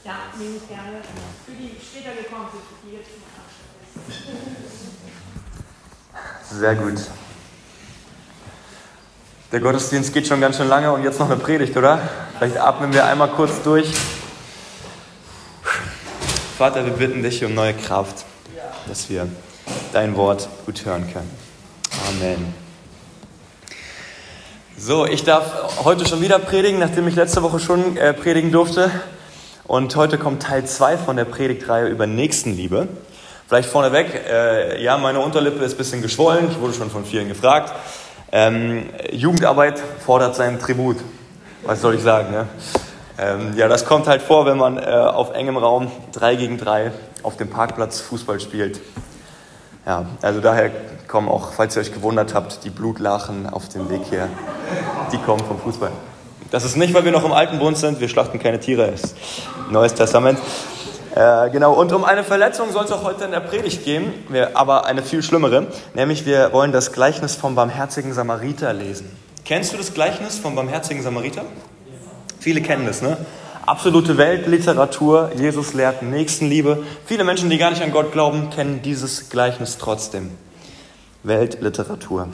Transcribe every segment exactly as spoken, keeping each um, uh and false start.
Ja, nehme ich gerne. Für die später gekommen sind, die jetzt noch. Sehr gut. Der Gottesdienst geht schon ganz schön lange und jetzt noch eine Predigt, oder? Vielleicht atmen wir einmal kurz durch. Vater, wir bitten dich um neue Kraft, dass wir dein Wort gut hören können. Amen. So, ich darf heute schon wieder predigen, nachdem ich letzte Woche schon äh, predigen durfte. Und heute kommt Teil zwei von der Predigtreihe über Nächstenliebe. Vielleicht vorneweg, äh, ja, meine Unterlippe ist ein bisschen geschwollen, ich wurde schon von vielen gefragt. Ähm, Jugendarbeit fordert seinen Tribut. Was soll ich sagen, ne? Ähm, ja, das kommt halt vor, wenn man äh, auf engem Raum drei gegen drei auf dem Parkplatz Fußball spielt. Ja, also daher kommen auch, falls ihr euch gewundert habt, die Blutlachen auf dem Weg hier. Die kommen vom Fußball. Das ist nicht, weil wir noch im alten Bund sind, wir schlachten keine Tiere, es ist Neues Testament. Äh, genau, und um eine Verletzung soll es auch heute in der Predigt gehen, wir, aber eine viel schlimmere, nämlich wir wollen das Gleichnis vom barmherzigen Samariter lesen. Kennst du das Gleichnis vom barmherzigen Samariter? Viele kennen das, ne? Absolute Weltliteratur, Jesus lehrt Nächstenliebe. Viele Menschen, die gar nicht an Gott glauben, kennen dieses Gleichnis trotzdem. Weltliteratur.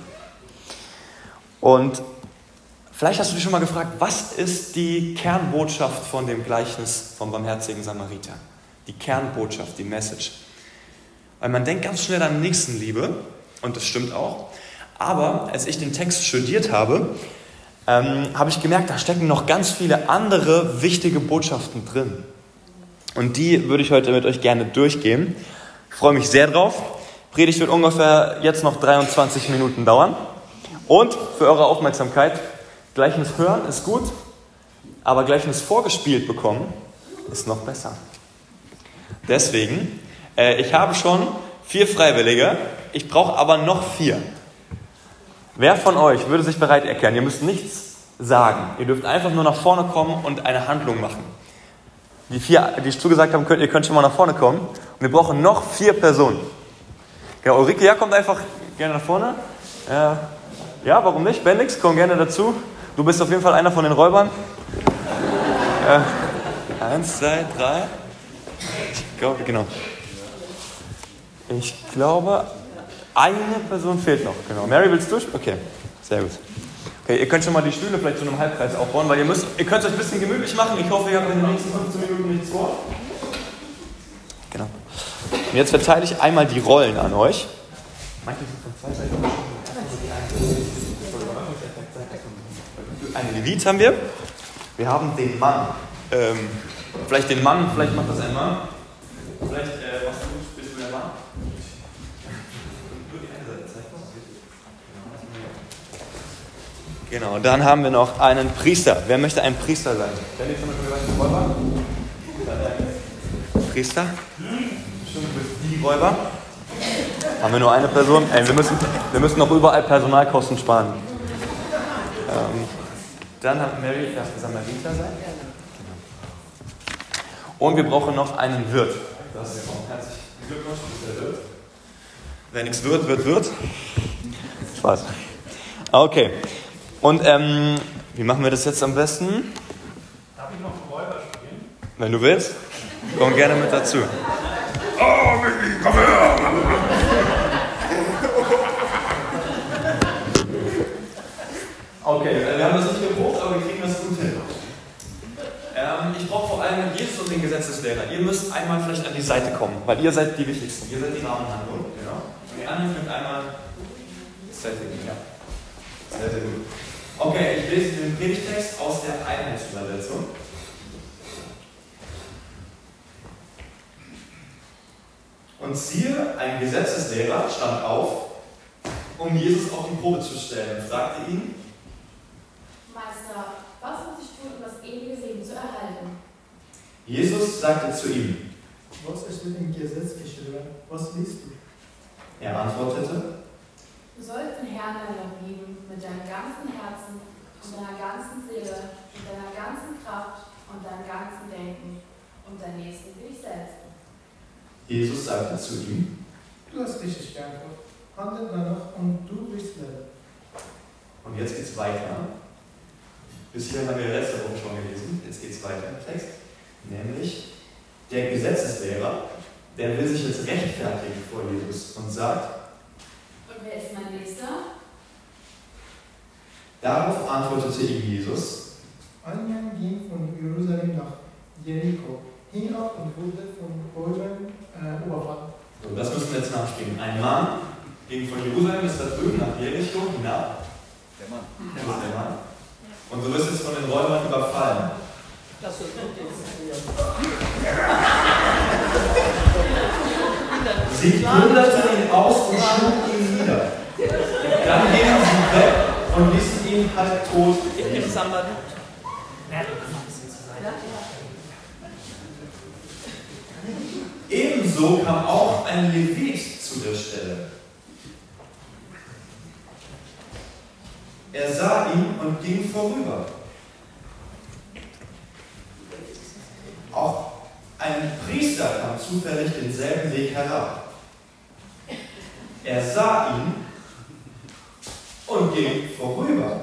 Und vielleicht hast du dich schon mal gefragt, was ist die Kernbotschaft von dem Gleichnis vom barmherzigen Samariter? Die Kernbotschaft, die Message. Weil man denkt ganz schnell an Nächstenliebe, und das stimmt auch. Aber als ich den Text studiert habe, ähm, habe ich gemerkt, da stecken noch ganz viele andere wichtige Botschaften drin. Und die würde ich heute mit euch gerne durchgehen. Ich freue mich sehr drauf. Predigt wird ungefähr jetzt noch dreiundzwanzig Minuten dauern. Und für eure Aufmerksamkeit, Gleichnis hören ist gut, aber Gleichnis vorgespielt bekommen ist noch besser. Deswegen, äh, ich habe schon vier Freiwillige, ich brauche aber noch vier. Wer von euch würde sich bereit erklären? Ihr müsst nichts sagen. Ihr dürft einfach nur nach vorne kommen und eine Handlung machen. Die vier, die zugesagt haben, könnt, ihr könnt schon mal nach vorne kommen. Und wir brauchen noch vier Personen. Ja, Ulrike, ja, kommt einfach gerne nach vorne. Äh, ja, warum nicht? Bendix, komm gerne dazu. Du bist auf jeden Fall einer von den Räubern. Äh, eins, zwei, drei. Ich glaube, genau. Ich glaube, eine Person fehlt noch. Genau. Mary, willst du? Okay, sehr gut. Okay, ihr könnt schon mal die Stühle vielleicht zu einem Halbkreis aufbauen, weil ihr müsst, ihr könnt es euch ein bisschen gemütlich machen. Ich hoffe, ihr habt in den nächsten fünfzehn Minuten nichts vor. Genau. Und jetzt verteile ich einmal die Rollen an euch. Manche sind von zwei Seiten. Einen Levit haben wir. Wir haben den Mann. Ähm, vielleicht den Mann, vielleicht macht das ein Mann. Vielleicht, äh, was du, bist du der Mann? Nur die eine Seite zeigen. Genau, und dann haben wir noch einen Priester. Wer möchte ein Priester sein? Wer liegt zum Beispiel bei den Räuber? Priester? Stimmt, du bist die Räuber. Haben wir nur eine Person? Ey, wir müssen, wir müssen noch überall Personalkosten sparen. Ähm, dann hat Mary, darf Samariter sein. Und wir brauchen noch einen Wirt. Das ist auch herzlich Glückwunsch, der Wirt. Wer nichts wird, wird, wird. Spaß. Okay. Und ähm, wie machen wir das jetzt am besten? Darf ich noch Räuber spielen? Wenn du willst, komm gerne mit dazu. Oh, Michi, komm her! Okay, wir haben das nicht geprobt, aber wir kriegen das gut hin. Ähm, ich brauche vor allem Jesus und den Gesetzeslehrer. Ihr müsst einmal vielleicht an die Seite kommen, weil ihr seid die Wichtigsten. Ihr seid die Rahmenhandlung. Genau. Und die anderen könnt einmal Setting. Ja. Sehr, sehr gut. Okay, ich lese den Predigtext aus der Einheitsübersetzung. Und siehe, ein Gesetzeslehrer stand auf, um Jesus auf die Probe zu stellen, und fragte ihn: Meister, was muss ich tun, um das ewige Leben zu erhalten? Jesus sagte zu ihm: Was ist mit dem Gesetz geschrieben? Was liest du? Er antwortete: Du sollst den Herrn deinen Gott lieben mit deinem ganzen Herzen und deiner ganzen Seele, mit deiner ganzen Kraft und deinem ganzen Denken und dein Nächsten wie dich selbst. Jesus sagte zu ihm: Du hast richtig geantwortet. Handle danach und du wirst leben. Und jetzt geht's weiter. Bis hierhin haben wir letzte Woche schon gelesen. Jetzt geht's weiter im Text. Nämlich, Der Gesetzeslehrer, der will sich jetzt rechtfertigen vor Jesus und sagt, und wer ist mein Nächster? Darauf antwortete ihm Jesus, ein Mann ging von Jerusalem nach Jericho, hing ab und wurde von Räubern äh, überfallen. so, das müssen wir jetzt nachspielen. Ein Mann ging von Jerusalem bis da drüben nach Jericho hinab. Der Mann. Das ist der Mann. Und du wirst jetzt von den Räubern überfallen. Sie plünderten ihn aus und schlugen ihn nieder. Dann gingen sie weg und ließen ihn halb tot liegen. Ebenso kam auch ein Levit zu der Stelle. Er sah ihn und ging vorüber. Auch ein Priester kam zufällig denselben Weg herab. Er sah ihn und ging vorüber.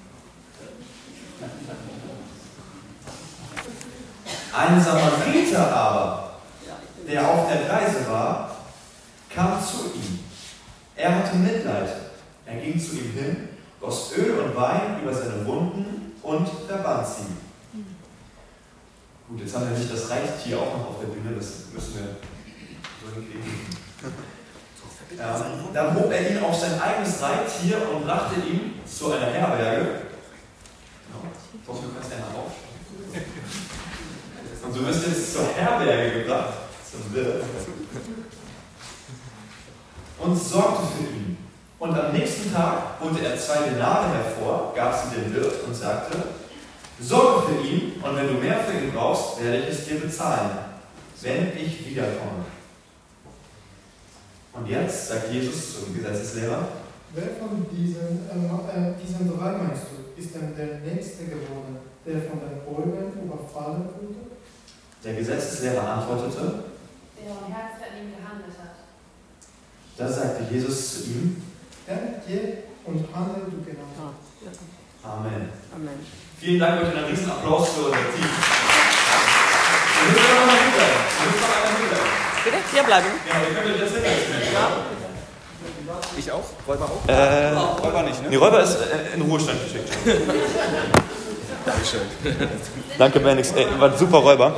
Ein Samariter aber, der auf der Reise war, kam zu ihm. Er hatte Mitleid. Er ging zu ihm hin, goss Öl und Wein über seine Wunden und verband sie. Gut, jetzt haben wir nicht das Reittier auch noch auf der Bühne, das müssen wir so hinkriegen. Ähm, dann hob er ihn auf sein eigenes Reittier und brachte ihn zu einer Herberge. Genau. Ich hoffe, du kannst ja mal aufstehen. Und du wirst jetzt zur Herberge gebracht, zum Wirt, und sorgte für ihn. Und am nächsten Tag holte er zwei Denare hervor, gab sie dem Wirt und sagte, sorge für ihn, und wenn du mehr für ihn brauchst, werde ich es dir bezahlen, wenn ich wiederkomme. Und jetzt sagt Jesus zum Gesetzeslehrer, Wer von diesen, äh, diesen drei meinst du, ist denn der Nächste geworden, der von den Räubern überfallen wurde? Der Gesetzeslehrer antwortete, Der am Herzen an ihm gehandelt hat. da sagte Jesus zu ihm, Dann geh und handle du genau. Amen. Amen. Vielen Dank, euch einen riesen Applaus für unser Team. Wir müssen noch mal hinter. Wir müssen noch einmal hinter. Bitte? Hier bleiben. Ja, ihr könnt euch jetzt hinterstellen. Ja. Ich auch? Räuber auch? Äh, Räuber nicht, ne? die Räuber ist äh, in Ruhestand geschickt. Dankeschön. Danke, Bendix. Ey, war ein super Räuber.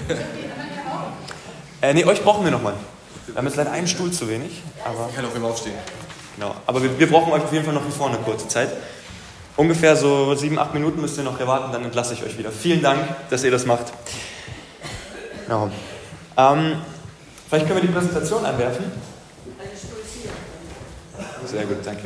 Äh, nee, euch brauchen wir nochmal. Wir haben jetzt leider einen Stuhl zu wenig. Aber, Ich kann auch immer aufstehen. genau. aber wir, wir brauchen euch auf jeden Fall noch hier vorne kurze Zeit. Ungefähr so sieben, acht Minuten müsst ihr noch hier warten, dann entlasse ich euch wieder. Vielen Dank, dass ihr das macht. Genau. Ähm, vielleicht können wir die Präsentation einwerfen. Sehr gut, danke.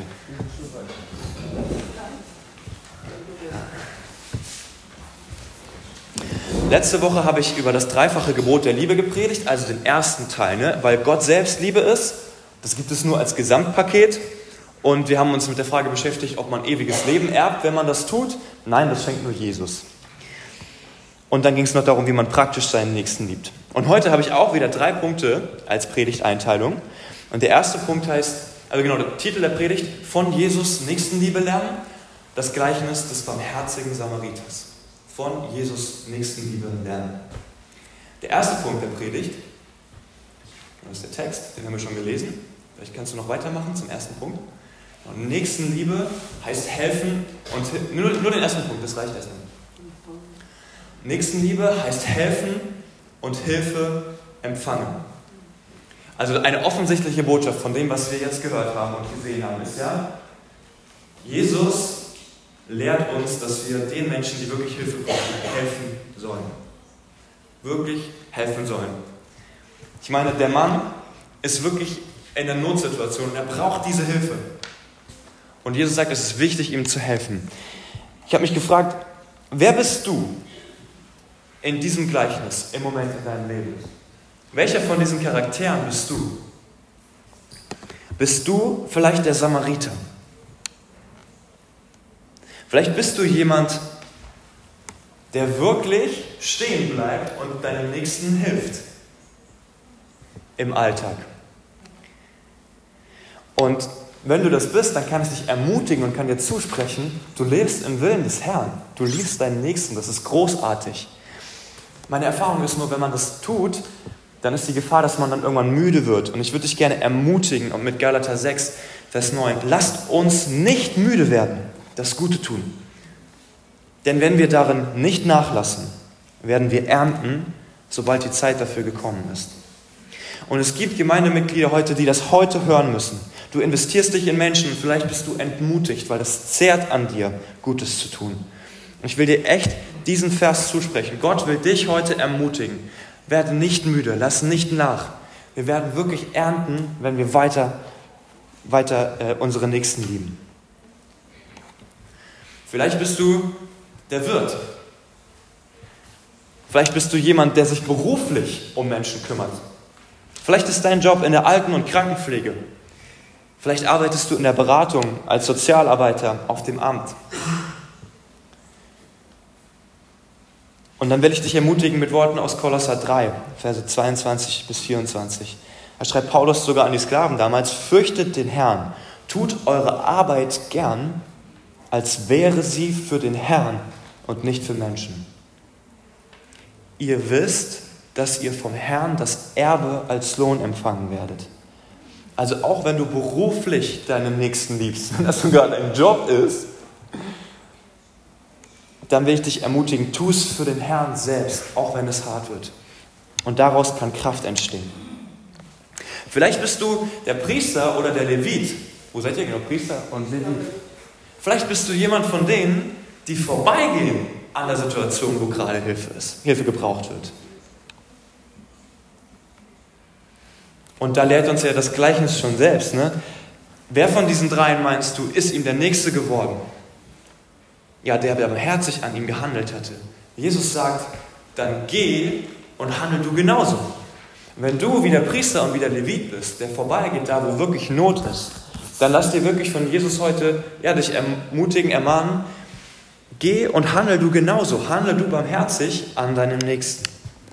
Letzte Woche habe ich über das dreifache Gebot der Liebe gepredigt, also den ersten Teil, ne? Weil Gott selbst Liebe ist. Das gibt es nur als Gesamtpaket. Und wir haben uns mit der Frage beschäftigt, ob man ewiges Leben erbt, wenn man das tut. Nein, das schenkt nur Jesus. Und dann ging es noch darum, wie man praktisch seinen Nächsten liebt. Und heute habe ich auch wieder drei Punkte als Predigteinteilung. Und der erste Punkt heißt, also genau, der Titel der Predigt, von Jesus Nächstenliebe lernen, das Gleichnis des barmherzigen Samariters. Von Jesus Nächstenliebe lernen. Der erste Punkt der Predigt, das ist der Text, den haben wir schon gelesen. Vielleicht kannst du noch weitermachen zum ersten Punkt. Und Nächstenliebe heißt helfen und nur, nur den ersten Punkt, das reicht erstmal. Nächstenliebe heißt helfen und Hilfe empfangen. Also eine offensichtliche Botschaft von dem, was wir jetzt gehört haben und gesehen haben, ist ja, Jesus lehrt uns, dass wir den Menschen, die wirklich Hilfe brauchen, helfen sollen. Wirklich helfen sollen. Ich meine, der Mann ist wirklich in der Notsituation und er braucht diese Hilfe. Und Jesus sagt, es ist wichtig, ihm zu helfen. Ich habe mich gefragt, wer bist du in diesem Gleichnis im Moment in deinem Leben? Welcher von diesen Charakteren bist du? Bist du vielleicht der Samariter? Vielleicht bist du jemand, der wirklich stehen bleibt und deinem Nächsten hilft im Alltag. Und wenn du das bist, dann kann ich dich ermutigen und kann dir zusprechen, du lebst im Willen des Herrn. Du liebst deinen Nächsten, das ist großartig. meine Erfahrung ist nur, wenn man das tut, dann ist die Gefahr, dass man dann irgendwann müde wird. Und ich würde dich gerne ermutigen, und mit Galater sechs, Vers neun, lasst uns nicht müde werden, das Gute tun. Denn wenn wir darin nicht nachlassen, werden wir ernten, sobald die Zeit dafür gekommen ist. Und es gibt Gemeindemitglieder heute, die das heute hören müssen. Du investierst dich in Menschen und vielleicht bist du entmutigt, weil das zehrt an dir, Gutes zu tun. Und ich will dir echt diesen Vers zusprechen. Gott will dich heute ermutigen. Werde nicht müde, lass nicht nach. Wir werden wirklich ernten, wenn wir weiter, weiter äh, unsere Nächsten lieben. Vielleicht bist du der Wirt. Vielleicht bist du jemand, der sich beruflich um Menschen kümmert. Vielleicht ist dein Job in der Alten- und Krankenpflege. Vielleicht arbeitest du in der Beratung als Sozialarbeiter auf dem Amt. Und dann will ich dich ermutigen mit Worten aus Kolosser drei, Verse zweiundzwanzig bis vierundzwanzig. Da schreibt Paulus sogar an die Sklaven damals: Fürchtet den Herrn, tut eure Arbeit gern, als wäre sie für den Herrn und nicht für Menschen. Ihr wisst, dass ihr vom Herrn das Erbe als Lohn empfangen werdet. Also auch wenn du beruflich deinen Nächsten liebst, wenn das sogar dein Job ist, dann will ich dich ermutigen, tu es für den Herrn selbst, auch wenn es hart wird. Und daraus kann Kraft entstehen. Vielleicht bist du der Priester oder der Levit. Wo seid ihr genau? Priester und Levit. Vielleicht bist du jemand von denen, die vorbeigehen an der Situation, wo gerade Hilfe ist, Hilfe gebraucht wird. Und da lehrt uns ja das Gleichnis schon selbst. Ne? Wer von diesen dreien, meinst du, ist ihm der Nächste geworden? Ja, der barmherzig an ihm gehandelt hatte. Jesus sagt, dann geh und handel du genauso. Wenn du wie der Priester und wie der Levit bist, der vorbeigeht, da wo wirklich Not ist, dann lass dir wirklich von Jesus heute ja, dich ermutigen, ermahnen, geh und handel du genauso, handel du barmherzig an deinem Nächsten.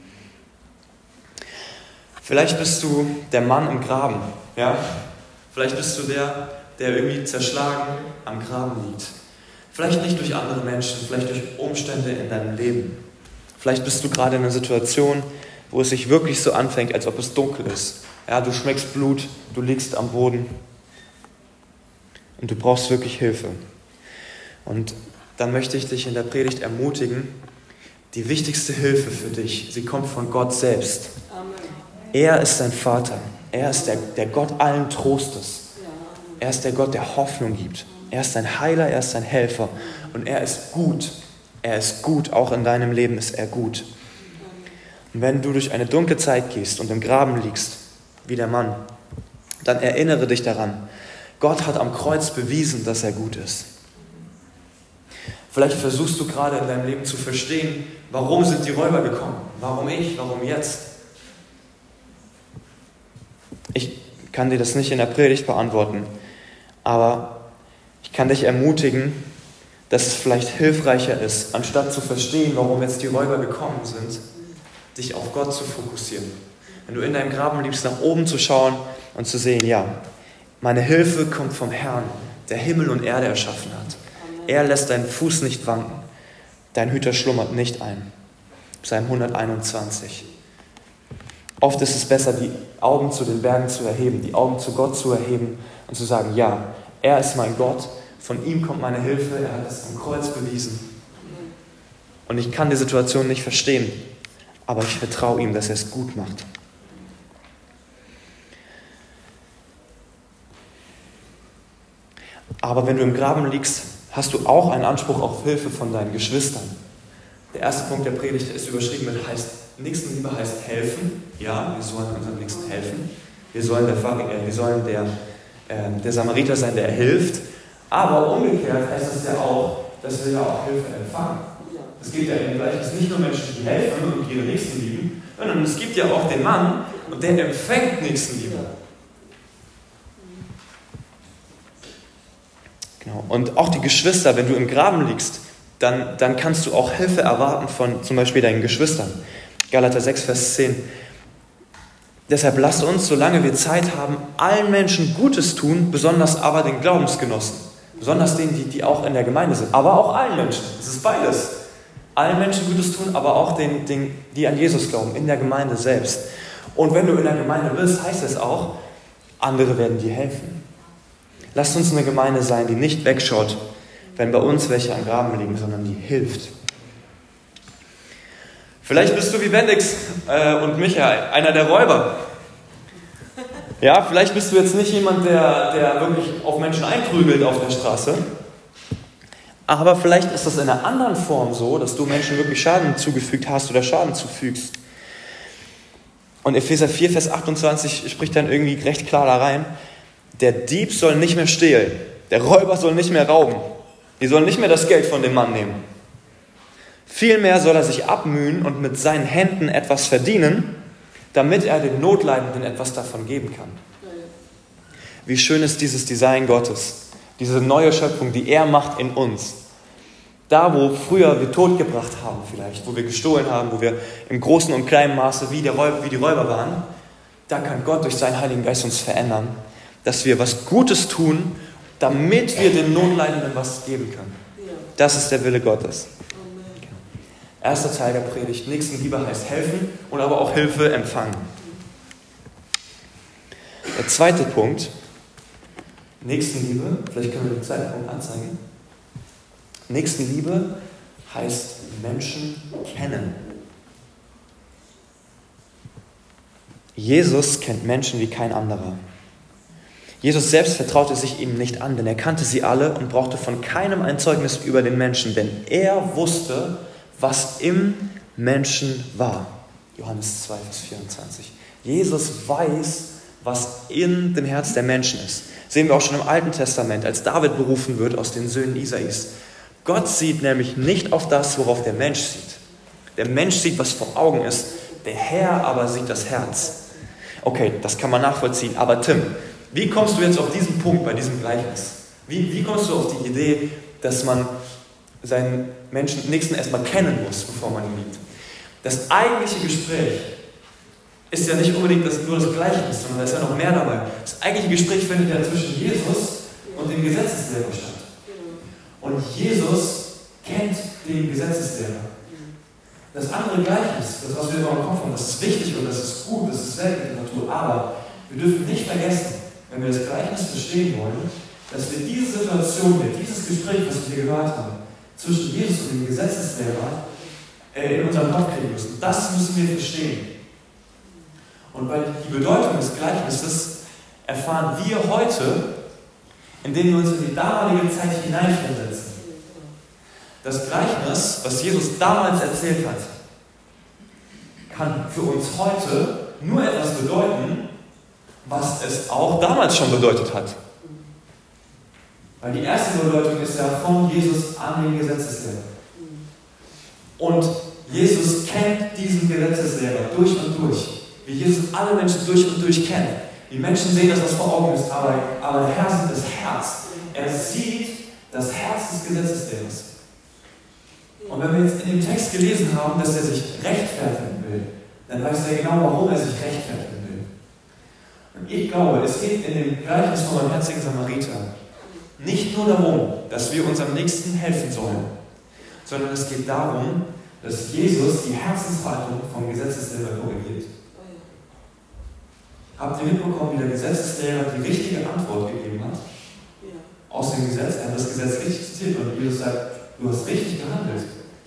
Vielleicht bist du der Mann im Graben, ja? Vielleicht bist du der, der irgendwie zerschlagen am Graben liegt. Vielleicht nicht durch andere Menschen, vielleicht durch Umstände in deinem Leben. Vielleicht bist du gerade in einer Situation, wo es sich wirklich so anfängt, als ob es dunkel ist. Ja, du schmeckst Blut, du liegst am Boden und du brauchst wirklich Hilfe. Und dann möchte ich dich in der Predigt ermutigen, die wichtigste Hilfe für dich, sie kommt von Gott selbst. Amen. Er ist dein Vater. Er ist der, der Gott allen Trostes. Er ist der Gott, der Hoffnung gibt. Er ist dein Heiler, er ist dein Helfer. Und er ist gut. Er ist gut, auch in deinem Leben ist er gut. Und wenn du durch eine dunkle Zeit gehst und im Graben liegst, wie der Mann, dann erinnere dich daran, Gott hat am Kreuz bewiesen, dass er gut ist. Vielleicht versuchst du gerade in deinem Leben zu verstehen, warum sind die Räuber gekommen? Warum ich? Warum jetzt? Ich kann dir das nicht in der Predigt beantworten, aber ich kann dich ermutigen, dass es vielleicht hilfreicher ist, anstatt zu verstehen, warum jetzt die Räuber gekommen sind, dich auf Gott zu fokussieren. Wenn du in deinem Graben liebst, nach oben zu schauen und zu sehen, ja, meine Hilfe kommt vom Herrn, der Himmel und Erde erschaffen hat. Er lässt deinen Fuß nicht wanken. Dein Hüter schlummert nicht ein. Psalm hunderteinundzwanzig. Oft ist es besser, die Augen zu den Bergen zu erheben, die Augen zu Gott zu erheben und zu sagen, ja, er ist mein Gott, von ihm kommt meine Hilfe, er hat es am Kreuz bewiesen. Und ich kann die Situation nicht verstehen, aber ich vertraue ihm, dass er es gut macht. Aber wenn du im Graben liegst, hast du auch einen Anspruch auf Hilfe von deinen Geschwistern. Der erste Punkt der Predigt ist überschrieben mit, heißt, Nächstenliebe heißt helfen. Ja, wir sollen unserem Nächsten helfen. Wir sollen der, äh, wir sollen der, äh, der Samariter sein, der hilft. Aber umgekehrt heißt es ja auch, dass wir ja auch Hilfe empfangen. Es gibt ja im Gleichnis nicht nur Menschen, die helfen und ihre Nächsten lieben, sondern es gibt ja auch den Mann, und der empfängt Nächstenliebe. Genau. Und auch die Geschwister, wenn du im Graben liegst, dann, dann kannst du auch Hilfe erwarten von zum Beispiel deinen Geschwistern. Galater sechs, Vers zehn. Deshalb lasst uns, solange wir Zeit haben, allen Menschen Gutes tun, besonders aber den Glaubensgenossen. Besonders denen, die, die auch in der Gemeinde sind, aber auch allen Menschen. Es ist beides. allen Menschen Gutes tun, aber auch den, den, die an Jesus glauben, in der Gemeinde selbst. Und wenn du in der Gemeinde bist, heißt es auch, andere werden dir helfen. Lasst uns eine Gemeinde sein, die nicht wegschaut, wenn bei uns welche am Graben liegen, sondern die hilft. Vielleicht bist du wie Bendix äh, und Michael, einer der Räuber. Ja, vielleicht bist du jetzt nicht jemand, der, der wirklich auf Menschen einprügelt auf der Straße. Aber vielleicht ist das in einer anderen Form so, dass du Menschen wirklich Schaden zugefügt hast oder Schaden zufügst. Und Epheser vier, Vers achtundzwanzig spricht dann irgendwie recht klar da rein, der Dieb soll nicht mehr stehlen, der Räuber soll nicht mehr rauben, die sollen nicht mehr das Geld von dem Mann nehmen. Vielmehr soll er sich abmühen und mit seinen Händen etwas verdienen, damit er den Notleidenden etwas davon geben kann. Wie schön ist dieses Design Gottes, diese neue Schöpfung, die er macht in uns. Da, wo früher wir Tod gebracht haben vielleicht, wo wir gestohlen haben, wo wir im großen und kleinen Maße wie, der Räuber, wie die Räuber waren, da kann Gott durch seinen Heiligen Geist uns verändern, dass wir was Gutes tun, damit wir den Notleidenden was geben können. Das ist der Wille Gottes. Erster Teil der Predigt, Nächstenliebe heißt helfen und aber auch Hilfe empfangen. Der zweite Punkt, Nächstenliebe, vielleicht können wir den zweiten Punkt anzeigen. Nächstenliebe heißt Menschen kennen. Jesus kennt Menschen wie kein anderer. Jesus selbst vertraute sich ihnen nicht an, denn er kannte sie alle und brauchte von keinem ein Zeugnis über den Menschen, denn er wusste, was im Menschen war. Johannes zwei, Vers vierundzwanzig. Jesus weiß, was in dem Herz der Menschen ist. Sehen wir auch schon im Alten Testament, als David berufen wird aus den Söhnen Isais. Gott sieht nämlich nicht auf das, worauf der Mensch sieht. Der Mensch sieht, was vor Augen ist, der Herr aber sieht das Herz. Okay, das kann man nachvollziehen, aber Tim, wie kommst du jetzt auf diesen Punkt bei diesem Gleichnis? Wie, wie kommst du auf die Idee, dass man seinen Menschen, Nächsten erstmal kennen muss, bevor man ihn liebt? Das eigentliche Gespräch ist ja nicht unbedingt das, nur das Gleichnis, sondern da ist ja noch mehr dabei. Das eigentliche Gespräch findet ja zwischen Jesus und dem Gesetzeslehrer statt. Und Jesus kennt den Gesetzeslehrer. Das andere Gleichnis, das, was wir immer im Kopf haben, das ist wichtig und das ist gut, das ist Weltliteratur, aber wir dürfen nicht vergessen, wenn wir das Gleichnis verstehen wollen, dass wir diese Situation, dieses Gespräch, was wir hier gehört haben, zwischen Jesus und dem Gesetzeslehrer äh, in unseren Kopf kriegen müssen. Das müssen wir verstehen. Und weil die Bedeutung des Gleichnisses erfahren wir heute, indem wir uns in die damalige Zeit hineinversetzen. Das Gleichnis, was Jesus damals erzählt hat, kann für uns heute nur etwas bedeuten, was es auch damals schon bedeutet hat. Weil die erste Bedeutung ist ja von Jesus an den Gesetzeslehrer. Und Jesus kennt diesen Gesetzeslehrer durch und durch. Wie Jesus alle Menschen durch und durch kennt. Die Menschen sehen das, was vor Augen ist, aber, aber der Herr sieht das Herz. Er sieht das Herz des Gesetzeslehrers. Und wenn wir jetzt in dem Text gelesen haben, dass er sich rechtfertigen will, dann weiß er genau, warum er sich rechtfertigen will. Und ich glaube, es geht in dem Gleichnis vom barmherzigen Samariter nicht nur darum, dass wir unserem Nächsten helfen sollen, sondern es geht darum, dass Jesus die Herzenshaltung vom Gesetzeslehrer korrigiert. Habt ihr mitbekommen, wie der Gesetzeslehrer die richtige Antwort gegeben hat? Aus dem Gesetz, er hat das Gesetz richtig zitiert und Jesus sagt, du hast richtig gehandelt.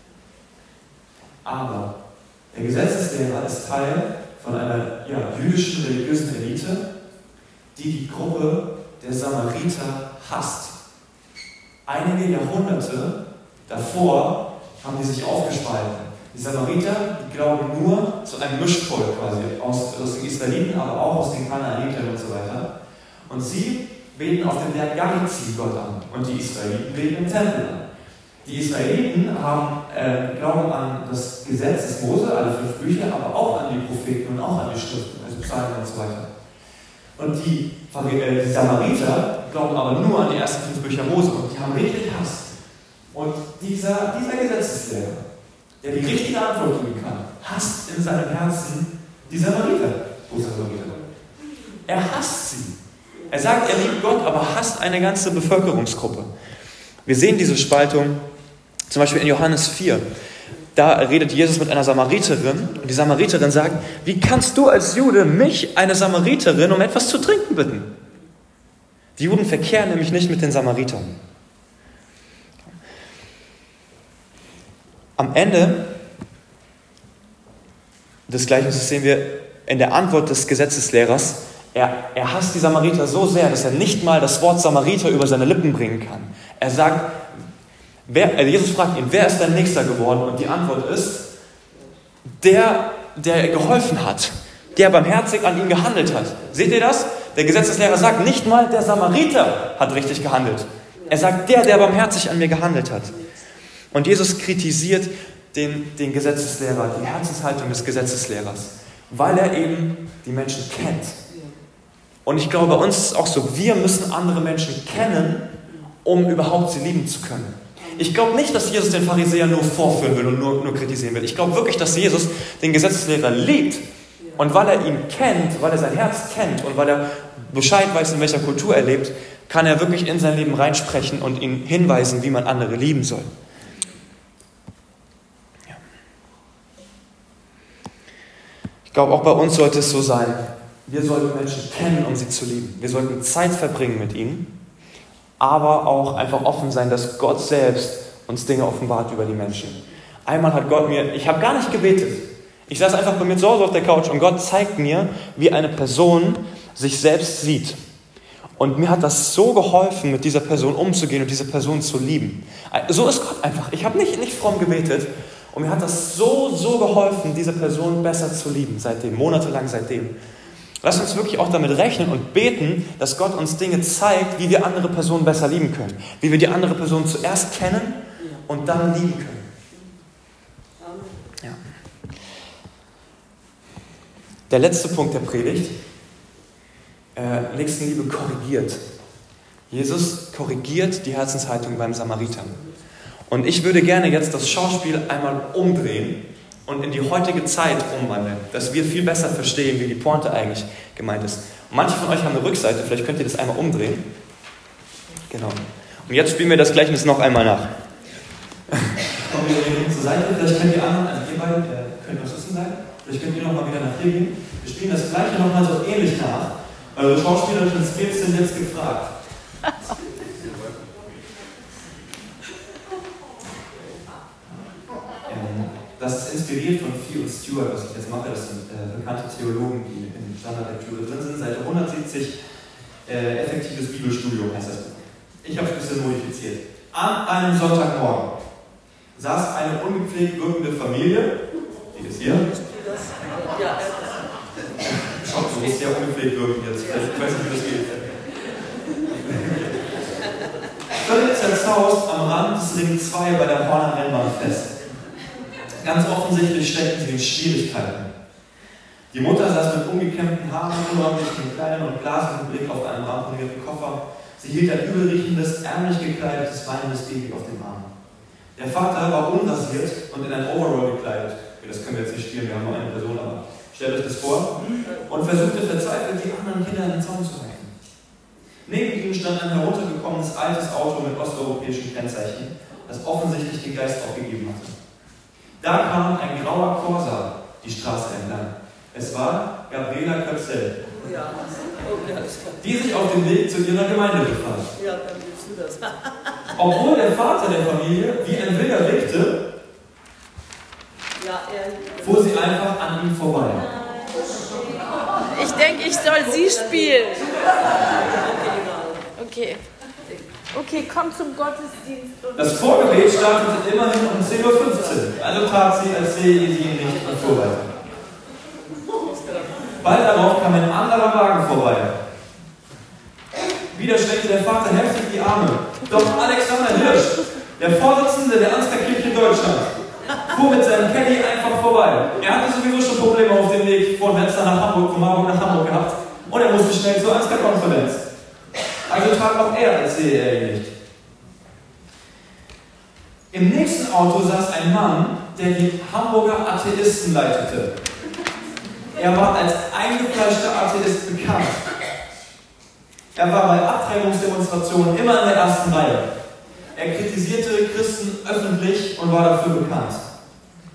Aber der Gesetzeslehrer ist Teil von einer ja, jüdischen religiösen Elite, die die Gruppe der Samariter hasst. Einige Jahrhunderte davor haben die sich aufgespalten. Die Samariter, die glauben nur zu einem Mischvolk quasi, aus, aus den Israeliten, aber auch aus den Kanaanitern und so weiter. Und sie beten auf dem Berg Garizim Gott an und die Israeliten beten im Tempel an. Die Israeliten haben, äh, glauben an das Gesetz des Mose, alle fünf Bücher, aber auch an die Propheten und auch an die Schriften, also Psalmen und so weiter. Und die, äh, die Samariter glauben aber nur an die ersten fünf Bücher Mose und die haben richtig Hass. Und dieser, dieser Gesetzeslehrer, der die richtige Antwort geben kann, hasst in seinem Herzen die Samariter. Wo Samariter? Er hasst sie. Er sagt, er liebt Gott, aber hasst eine ganze Bevölkerungsgruppe. Wir sehen diese Spaltung zum Beispiel in Johannes vier. da redet Jesus mit einer Samariterin und die Samariterin sagt, wie kannst du als Jude mich, eine Samariterin, um etwas zu trinken bitten? Die Juden verkehren nämlich nicht mit den Samaritern. Am Ende des Gleichnisses sehen wir in der Antwort des Gesetzeslehrers, er, er hasst die Samariter so sehr, dass er nicht mal das Wort Samariter über seine Lippen bringen kann. Er sagt, wer, also Jesus fragt ihn, wer ist dein Nächster geworden? Und die Antwort ist, der, der geholfen hat, der barmherzig an ihm gehandelt hat. Seht ihr das? Der Gesetzeslehrer sagt, nicht mal der Samariter hat richtig gehandelt. Er sagt, der, der barmherzig an mir gehandelt hat. Und Jesus kritisiert den, den Gesetzeslehrer, die Herzenshaltung des Gesetzeslehrers, weil er eben die Menschen kennt. Und ich glaube, bei uns ist es auch so, wir müssen andere Menschen kennen, um überhaupt sie lieben zu können. Ich glaube nicht, dass Jesus den Pharisäer nur vorführen will und nur, nur kritisieren will. Ich glaube wirklich, dass Jesus den Gesetzeslehrer liebt. Und weil er ihn kennt, weil er sein Herz kennt und weil er Bescheid weiß, in welcher Kultur er lebt, kann er wirklich in sein Leben reinsprechen und ihn hinweisen, wie man andere lieben soll. Ja. Ich glaube, auch bei uns sollte es so sein, wir sollten Menschen kennen, um sie zu lieben. Wir sollten Zeit verbringen mit ihnen, aber auch einfach offen sein, dass Gott selbst uns Dinge offenbart über die Menschen. Einmal hat Gott mir, ich habe gar nicht gebetet, ich saß einfach bei mir zu Hause auf der Couch und Gott zeigt mir, wie eine Person sich selbst sieht. Und mir hat das so geholfen, mit dieser Person umzugehen und diese Person zu lieben. So ist Gott einfach. Ich habe nicht, nicht fromm gebetet und mir hat das so, so geholfen, diese Person besser zu lieben, seitdem, monatelang seitdem. Lass uns wirklich auch damit rechnen und beten, dass Gott uns Dinge zeigt, wie wir andere Personen besser lieben können. Wie wir die andere Person zuerst kennen und dann lieben können. Ja. Der letzte Punkt der Predigt. Äh, Nächstenliebe korrigiert. Jesus korrigiert die Herzenshaltung beim Samariter. Und ich würde gerne jetzt das Schauspiel einmal umdrehen und in die heutige Zeit umwandeln, dass wir viel besser verstehen, wie die Pointe eigentlich gemeint ist. Und manche von euch haben eine Rückseite, vielleicht könnt ihr das einmal umdrehen. Genau. Und jetzt spielen wir das Gleichnis noch einmal nach. Kommen wir hier zur Seite, vielleicht könnt ihr anderen, also ihr beiden, äh, könnt was wissen sein, vielleicht könnt ihr nochmal wieder nach hier gehen. Wir spielen das Gleiche nochmal so ähnlich nach. Eure schauspielerischen Skills sind jetzt gefragt. Das ist inspiriert von Fee und Stewart, was ich jetzt mache. Das sind äh, bekannte Theologen, die in Standardlektüre drin sind. Seite hundertsiebzig, äh, effektives Bibelstudium heißt das Buch. Ich habe es ein bisschen modifiziert. An einem Sonntagmorgen saß eine ungepflegt wirkende Familie, die ist hier. Schaut, so ist sehr ungepflegt wirkend jetzt. Ich weiß nicht, wie das geht. Völlig zerzaust am Rand des Ring zwei bei der Horner Rennbahn fest. Ganz offensichtlich steckten sie in Schwierigkeiten. Die Mutter saß mit ungekämmten Haaren, unordentlichen Kleidern und glasendem Blick auf einen ramponierten Koffer. Sie hielt ein übelriechendes, ärmlich gekleidetes, weinendes Baby auf dem Arm. Der Vater war unrasiert und in ein Overall gekleidet. Das können wir jetzt nicht spielen, wir haben nur eine Person, aber stellt euch das vor. Und versuchte verzweifelt, die anderen Kinder in den Zaun zu halten. Neben ihm stand ein heruntergekommenes altes Auto mit osteuropäischen Kennzeichen, das offensichtlich den Geist aufgegeben hatte. Da kam ein grauer Corsa die Straße entlang. Es war Gabriela Köpsel, ja. Okay, alles klar. Die sich auf dem Weg zu ihrer Gemeinde befand. Ja, dann willst du das. Obwohl der Vater der Familie wie ein Wilder wickte, ja, er fuhr sie einfach an ihm vorbei. Ich denke, ich soll sie spielen. Okay. Okay, komm zum Gottesdienst. Das Vorgebet startete immerhin um zehn Uhr fünfzehn. Also tat sie, als sehe sie ihn nicht und fuhr weiter. Bald darauf kam ein anderer Wagen vorbei. Wieder streckte der Vater heftig die Arme. Doch Alexander Hirsch, der Vorsitzende der Ansgar-Kirche Deutschland, fuhr mit seinem Caddy einfach vorbei. Er hatte sowieso schon Probleme auf dem Weg von Wetzlar nach Hamburg, von Marburg nach Hamburg gehabt und er musste schnell zur Ansgar-Konferenz. Also tat auch er, als sehe er ihn nicht. Im nächsten Auto saß ein Mann, der die Hamburger Atheisten leitete. Er war als eingefleischter Atheist bekannt. Er war bei Abtreibungsdemonstrationen immer in der ersten Reihe. Er kritisierte Christen öffentlich und war dafür bekannt.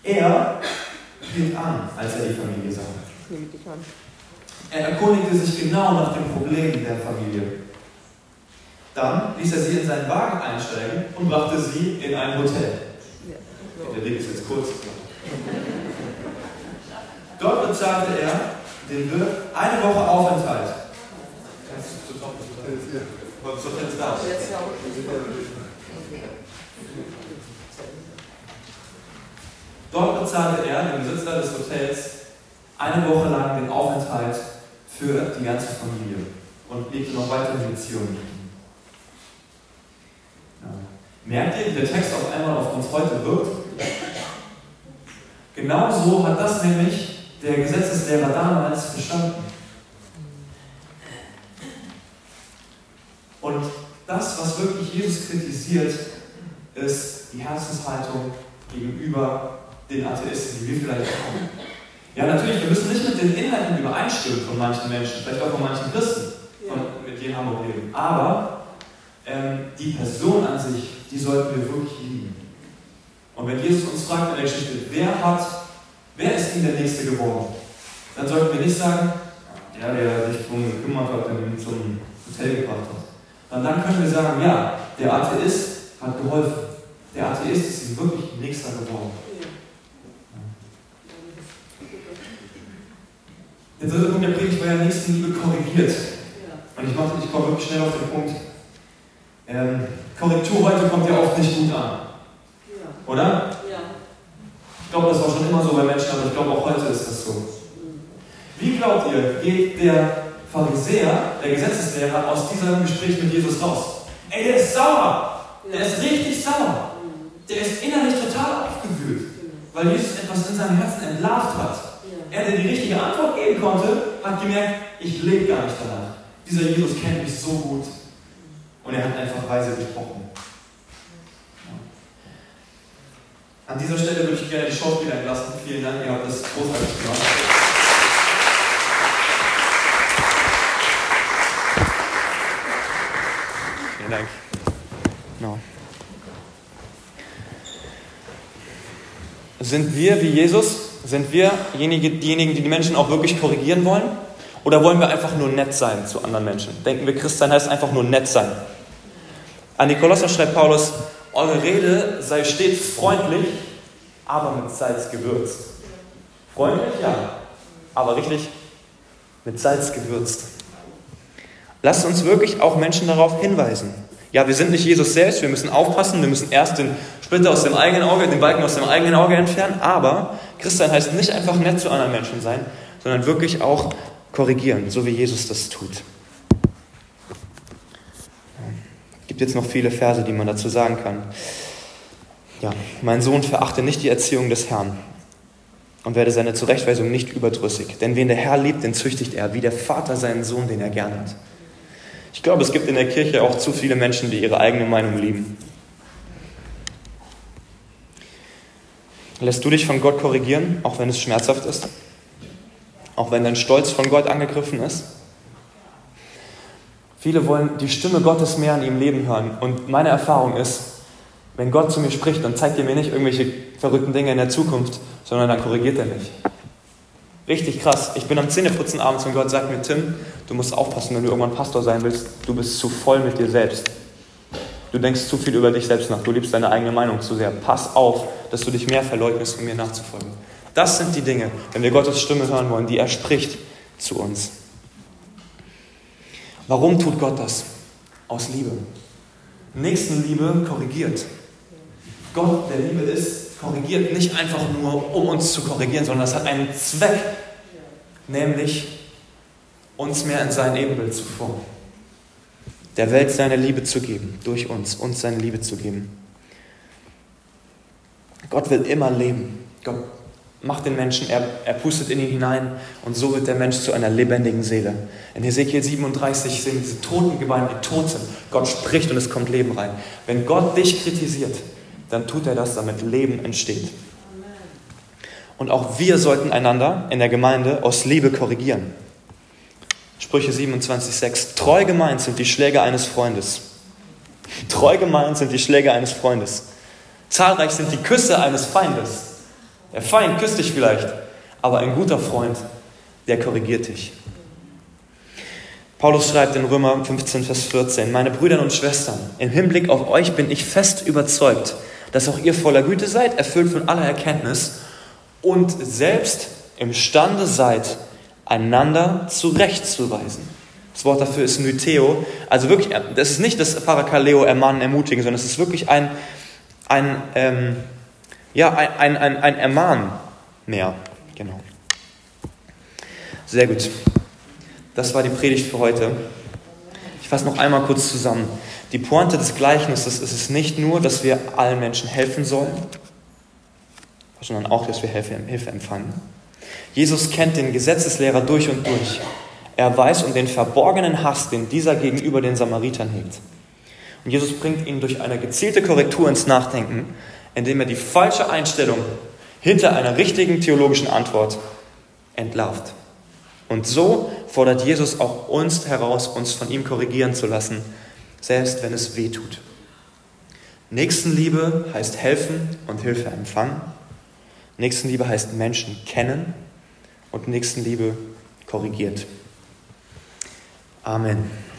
Er hielt an, als er die Familie sah. Er erkundigte sich genau nach den Problemen der Familie. Dann ließ er sie in seinen Wagen einsteigen und brachte sie in ein Hotel. Der Weg ist jetzt kurz. Dort bezahlte er den Wirt eine Woche Aufenthalt. Was ist jetzt da? Dort bezahlte er dem Besitzer des Hotels eine Woche lang den Aufenthalt für die ganze Familie und legte noch weitere Beziehungen. Ja. Merkt ihr, wie der Text auf einmal auf uns heute wirkt? Genauso hat das nämlich der Gesetzeslehrer damals verstanden. Und das, was wirklich Jesus kritisiert, ist die Herzenshaltung gegenüber den Atheisten, die wir vielleicht haben. Ja, natürlich, wir müssen nicht mit den Inhalten übereinstimmen von manchen Menschen, vielleicht auch von manchen Christen, von, mit denen haben wir leben. Aber ähm, die Person an sich, die sollten wir wirklich lieben. Und wenn Jesus uns fragt in der Geschichte, wer hat, wer ist ihm der Nächste geworden, dann sollten wir nicht sagen, ja, der sich darum gekümmert hat, der ihn zum Hotel gebracht hat. Und dann können wir sagen, ja, der Atheist hat geholfen. Der Atheist ist ihm wirklich Nächster geworden. Der dritte Punkt der Predigt war ja Nächstenliebe korrigiert. Und ich, mache, ich komme wirklich schnell auf den Punkt. Ähm, Korrektur heute kommt ja oft nicht gut an. Oder? Ja. Ich glaube, das war schon immer so bei Menschen, aber ich glaube auch heute ist das so. Wie glaubt ihr, geht der Pharisäer, der Gesetzeslehrer, aus diesem Gespräch mit Jesus raus? Ey, der ist sauer! Der ist richtig sauer! Der ist innerlich total aufgewühlt, weil Jesus etwas in seinem Herzen entlarvt hat. Er, der die richtige Antwort geben konnte, hat gemerkt, ich lebe gar nicht danach. Dieser Jesus kennt mich so gut. Und er hat einfach weise gesprochen. An dieser Stelle würde ich gerne die Schauspieler entlassen. Vielen Dank, ihr habt das großartig gemacht. Vielen Dank. No. Sind wir wie Jesus? Sind wir diejenigen, die die Menschen auch wirklich korrigieren wollen? Oder wollen wir einfach nur nett sein zu anderen Menschen? Denken wir, Christsein heißt einfach nur nett sein. An die Kolosser schreibt Paulus, eure Rede sei stets freundlich, aber mit Salz gewürzt. Freundlich, ja, aber richtig mit Salz gewürzt. Lasst uns wirklich auch Menschen darauf hinweisen. Ja, wir sind nicht Jesus selbst, wir müssen aufpassen, wir müssen erst den Splitter aus dem eigenen Auge, den Balken aus dem eigenen Auge entfernen, aber Christsein heißt nicht einfach nett zu anderen Menschen sein, sondern wirklich auch korrigieren, so wie Jesus das tut. Es gibt jetzt noch viele Verse, die man dazu sagen kann. Ja, mein Sohn, verachte nicht die Erziehung des Herrn und werde seine Zurechtweisung nicht überdrüssig, denn wen der Herr liebt, den züchtigt er, wie der Vater seinen Sohn, den er gern hat. Ich glaube, es gibt in der Kirche auch zu viele Menschen, die ihre eigene Meinung lieben. Lässt du dich von Gott korrigieren, auch wenn es schmerzhaft ist? Auch wenn dein Stolz von Gott angegriffen ist? Viele wollen die Stimme Gottes mehr in ihrem Leben hören. Und meine Erfahrung ist, wenn Gott zu mir spricht, dann zeigt er mir nicht irgendwelche verrückten Dinge in der Zukunft, sondern dann korrigiert er mich. Richtig krass. Ich bin am Zähneputzen abends und Gott sagt mir, Tim, du musst aufpassen, wenn du irgendwann Pastor sein willst, du bist zu voll mit dir selbst. Du denkst zu viel über dich selbst nach, du liebst deine eigene Meinung zu sehr. Pass auf, dass du dich mehr verleugnest, um mir nachzufolgen. Das sind die Dinge, wenn wir Gottes Stimme hören wollen, die er spricht zu uns. Warum tut Gott das? Aus Liebe. Nächstenliebe korrigiert. Gott, der Liebe ist, korrigiert nicht einfach nur, um uns zu korrigieren, sondern das hat einen Zweck, nämlich uns mehr in sein Ebenbild zu formen. Der Welt seine Liebe zu geben, durch uns, uns seine Liebe zu geben. Gott will immer leben. Gott macht den Menschen, er, er pustet in ihn hinein und so wird der Mensch zu einer lebendigen Seele. In Hesekiel siebenunddreißig sehen wir diese toten Gebeine, die tot sind. Gott spricht und es kommt Leben rein. Wenn Gott dich kritisiert, dann tut er das, damit Leben entsteht. Und auch wir sollten einander in der Gemeinde aus Liebe korrigieren. Sprüche siebenundzwanzig sechs. Treu gemeint sind die Schläge eines Freundes. Treu gemeint sind die Schläge eines Freundes. Zahlreich sind die Küsse eines Feindes. Der Feind küsst dich vielleicht, aber ein guter Freund, der korrigiert dich. Paulus schreibt in Römer fünfzehn, Vers vierzehn, meine Brüder und Schwestern, im Hinblick auf euch bin ich fest überzeugt, dass auch ihr voller Güte seid, erfüllt von aller Erkenntnis und selbst imstande seid, einander zurechtzuweisen. Das Wort dafür ist Mytheo. Also wirklich, das ist nicht das Parakaleo, ermahnen, ermutigen, sondern es ist wirklich ein, ein, ähm, ja, ein, ein, ein, ein Ermahnen mehr. Genau. Sehr gut. Das war die Predigt für heute. Ich fasse noch einmal kurz zusammen. Die Pointe des Gleichnisses ist es nicht nur, dass wir allen Menschen helfen sollen, sondern auch, dass wir Hilfe, Hilfe empfangen. Jesus kennt den Gesetzeslehrer durch und durch. Er weiß um den verborgenen Hass, den dieser gegenüber den Samaritern hegt. Und Jesus bringt ihn durch eine gezielte Korrektur ins Nachdenken, indem er die falsche Einstellung hinter einer richtigen theologischen Antwort entlarvt. Und so fordert Jesus auch uns heraus, uns von ihm korrigieren zu lassen, selbst wenn es weh tut. Nächstenliebe heißt helfen und Hilfe empfangen. Nächstenliebe heißt Menschen kennen und Nächstenliebe korrigiert. Amen.